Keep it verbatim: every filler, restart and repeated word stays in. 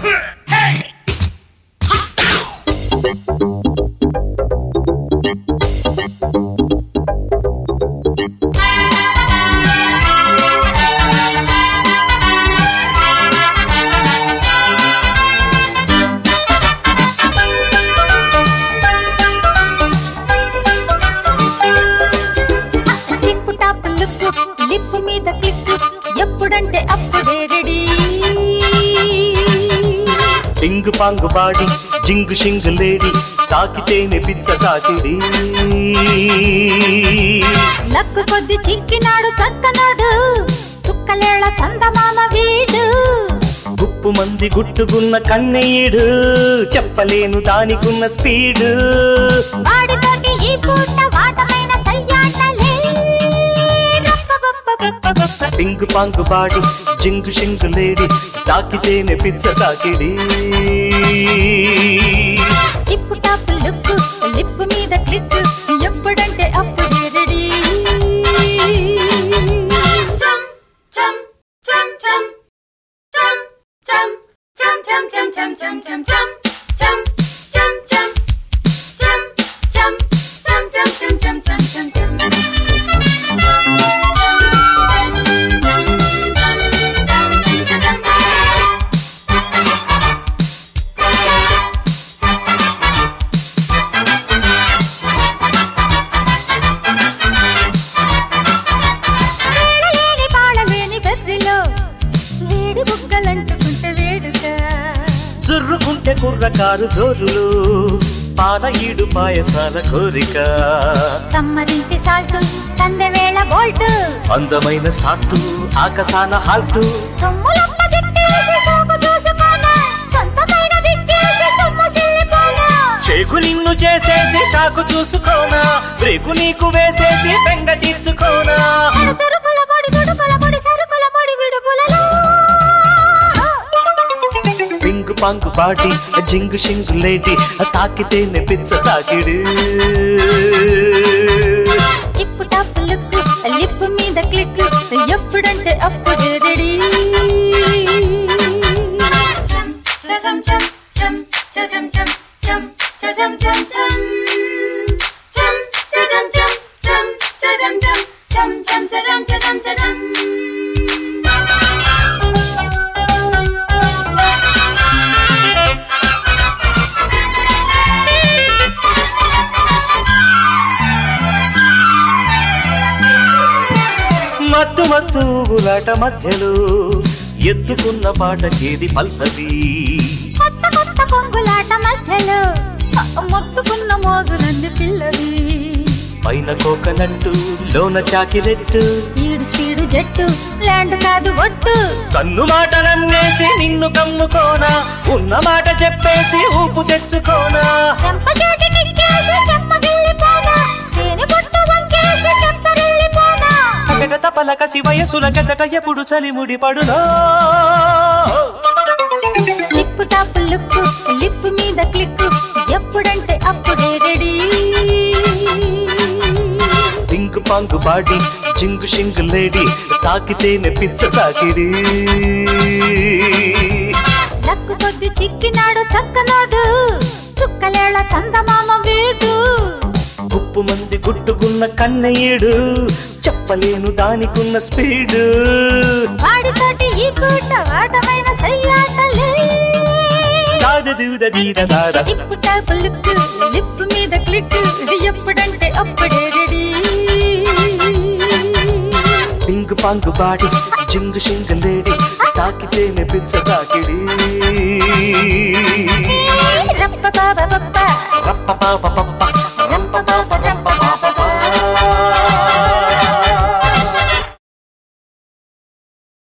lip మీద Cliq ఎప్పుడంటే అప్పుడే రెడీ టింగు పాంగు బాడి జింగు షింగు లేడి తాకితేనే పిచ్చ తాకిడి లక్కు కొద్ది చిక్కినాడు చక్కనాడు చుక్కలేళ చందమామ వీడు గుప్పు మంది గుట్టుకున్న కన్నయ్యడు చెప్పలేను దానికున్న స్పీడు వాడితోటి ఈ పూట వాటమైన సయ్యాటలే టింగు పాంగు బాడి జింగు షింగు లేడి తాకితేనే పిచ్చ తాకిడి టిప్పు టాప్ లుక్కు లిప్పు మీద క్లిక్ ఎప్పుడంటే అప్పుడే రెడీ చుర్రుకుంటే కుర్రకారు జోరులు పాల ఈడు పాయసాల కోరిక సమ్మరింటి సాల్టు సందె వేళ బోల్ట్ అందమైన స్టార్టు ఆకాశాన హాల్టు చేకు నిన్ను చేసేసి షాకు చూసుకోనా బ్రేకు నీకు వేసేసి బెంగ తీర్చుకోనా పింగు పాంగు బాడి జింగు షింగు లేడి తాకితేనే పిచ్చ తాకిడు టిప్పు టాప్ లుక్ లిప్పు మీద క్లిక్ ఎప్పుడంటే అప్పుడే రెడీ మత్తు మత్తు గులాట మధ్యలో ఎత్తుకున్న పాటకేది పల్లవి కొత్త కొత్త కొంగులాట మధ్యలో మొత్తుకున్న మోజులన్నీ పిల్లవి పైన కోకనట్టు లోన చాకిరెట్టు ఈడు స్పీడు జట్టు ల్యాండ్ కాదు ఒట్టు కన్ను మాట నన్నేసి నిన్ను కమ్ముకోనా ఉన్న మాట చెప్పేసి ఊపు తెచ్చుకోనా తపల కసి వయసుల గజట ఎప్పుడు చలిముడి పడునో టిప్పు టాప్ లుక్ లిప్పు మీద క్లిక్ ఎప్పుడంటే అప్పుడే రెడీ టింగు పాంగు బాడి జింగు షింగు లేడి తాకితేనే పిచ్చ తాకిడి లక్కు కొద్ది చిక్కినాడు చక్కనాడు చుక్కలేళ చందమామ వీడు గుప్పు మంది గుట్టుకున్న కన్నయ్యడు చెప్పలేను దానికున్న స్పీడు వాడితోటి ఈ పూట వాటమైన సయ్యాటలే టిప్పు టాప్ లుక్ లిప్పు మీద క్లిక్ ఎప్పుడంటే అప్పుడే రెడీ పింగు పాంగు బాడి జింగు షింగు లేడి తాకితేనే పిచ్చ తాకిడి రప్ప బాబ పప్ప రప్ప పాప పప్ప